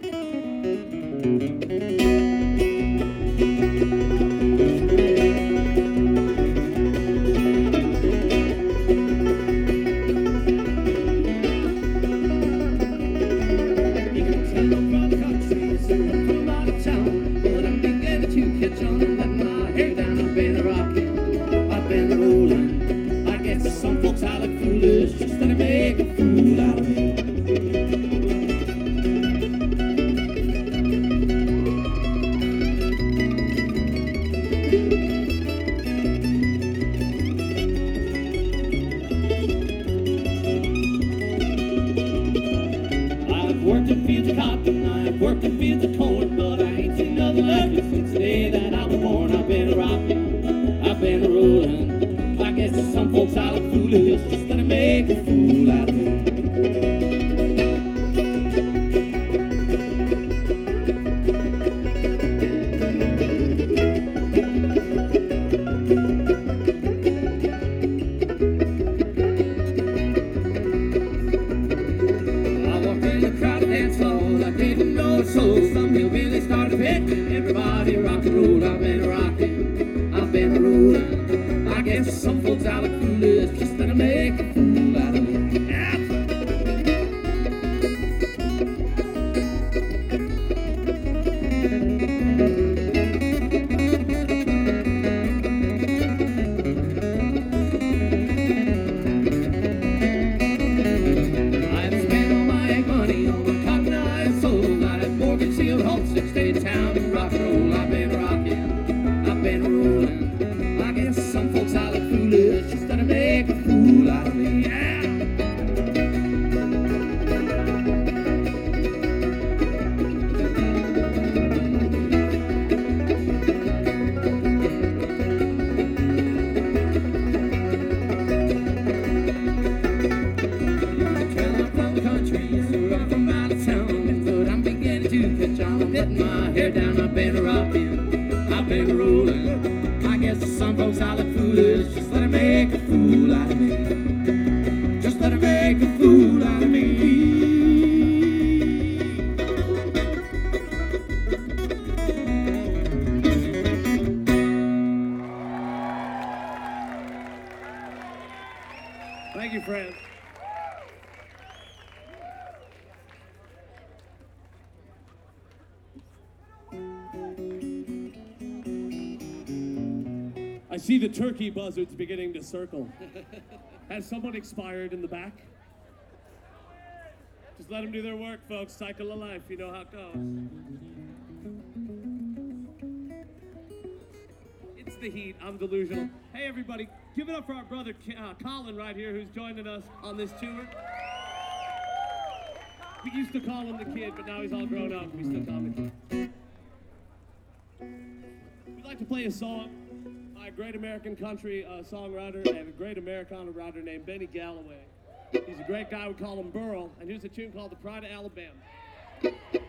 Worked in fields of cotton, I've worked in fields of corn, but I ain't seen nothing like it since the day that I was born. I've been a rockin', I've been a rollin'. I guess to some folks I look foolish, just gonna make a fool out of me. So some hillbilly started hitting, everybody rock and roll. I've been rocking, I've been rolling. I guess some folks I look foolish, just gonna make a fool out of me. Yeah. I've spent all my money on my cotton I sold. I had mortgage sealed homestead, stayed town and rock and roll. I've been rocking, I've been rolling. I guess some folks I look foolish, just gonna make a fool out of me. Yeah. I'm letting my hair down, I've been rocking, I've been rolling. I guess to some folks I look foolish, just let her make a fool out of me. Just let her make a fool out of me. Thank you, friends. I see the turkey buzzards beginning to circle. Has someone expired in the back? Just let them do their work, folks. Cycle of life, you know how it goes. It's the heat. I'm delusional. Hey, everybody, give it up for our brother Colin right here, who's joining us on this tour. We used to call him the kid, but now he's all grown up. We still call him the kid. We'd like to play a song by a great American country songwriter and a great Americana writer named Benny Galloway. He's a great guy, we call him Burl, and here's a tune called The Pride of Alabama.